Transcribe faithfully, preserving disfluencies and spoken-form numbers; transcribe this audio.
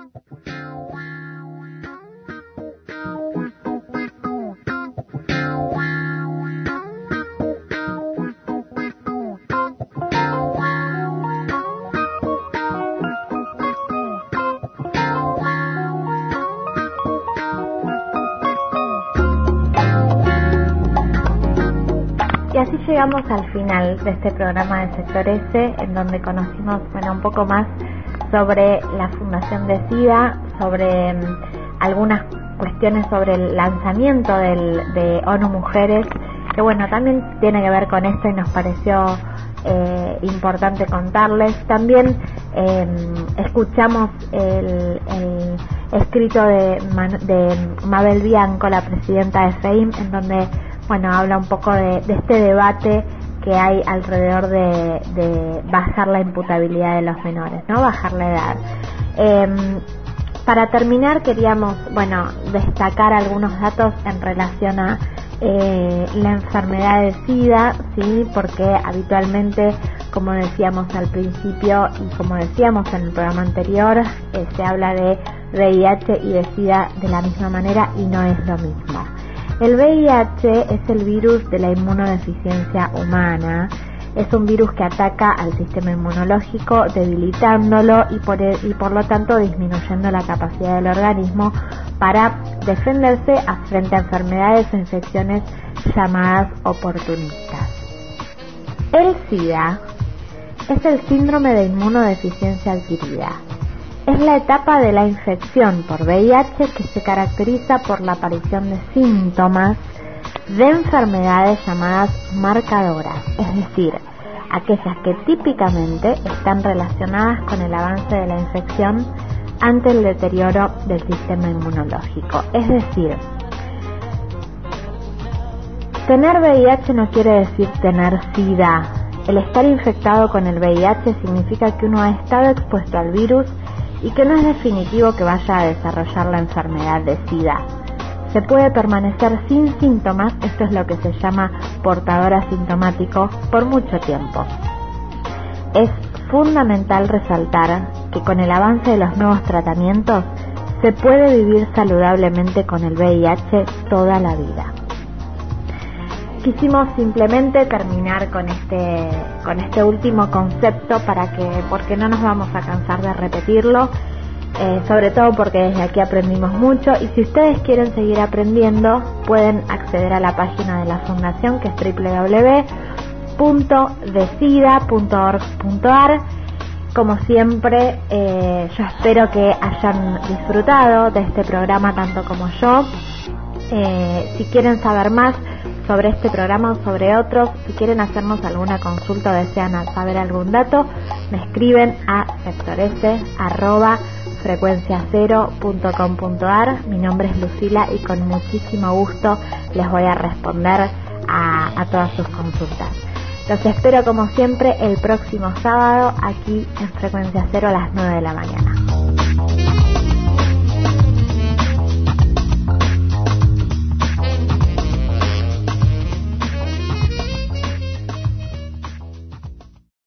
así llegamos al final de este programa de Sector S, en donde conocimos bueno, un poco más sobre la Fundación de SIDA, sobre um, algunas cuestiones sobre el lanzamiento del, de ONU Mujeres, que bueno, también tiene que ver con esto y nos pareció eh, importante contarles. También eh, escuchamos el, el escrito de, Man, de Mabel Bianco, la presidenta de FEIM, en donde bueno, habla un poco de, de este debate que hay alrededor de, de bajar la imputabilidad de los menores, ¿no? Bajar la edad. Eh, para terminar, queríamos, bueno, destacar algunos datos en relación a eh, la enfermedad de SIDA, ¿sí? Porque habitualmente, como decíamos al principio y como decíamos en el programa anterior, eh, se habla de V I H y de SIDA de la misma manera y no es lo mismo. El V I H es el virus de la inmunodeficiencia humana. Es un virus que ataca al sistema inmunológico, debilitándolo y por, el, y por lo tanto disminuyendo la capacidad del organismo para defenderse frente a enfermedades o infecciones llamadas oportunistas. El SIDA es el síndrome de inmunodeficiencia adquirida. Es la etapa de la infección por V I H que se caracteriza por la aparición de síntomas de enfermedades llamadas marcadoras, es decir, aquellas que típicamente están relacionadas con el avance de la infección ante el deterioro del sistema inmunológico. Es decir, tener V I H no quiere decir tener SIDA. El estar infectado con el V I H significa que uno ha estado expuesto al virus y que no es definitivo que vaya a desarrollar la enfermedad de SIDA. Se puede permanecer sin síntomas, esto es lo que se llama portador asintomático, por mucho tiempo. Es fundamental resaltar que con el avance de los nuevos tratamientos se puede vivir saludablemente con el V I H toda la vida. Quisimos simplemente terminar con este con este último concepto para que, porque no nos vamos a cansar de repetirlo, eh, sobre todo porque desde aquí aprendimos mucho, y si ustedes quieren seguir aprendiendo pueden acceder a la página de la Fundación, que es doble u doble u doble u punto decida punto org punto a r. Como siempre, eh, yo espero que hayan disfrutado de este programa tanto como yo. Eh, si quieren saber más sobre este programa o sobre otros, si quieren hacernos alguna consulta o desean saber algún dato, me escriben a sectores arroba frecuencia cero punto com punto a r. Mi nombre es Lucila y con muchísimo gusto les voy a responder a, a todas sus consultas. Los espero como siempre el próximo sábado aquí en Frecuencia Cero a las nueve de la mañana.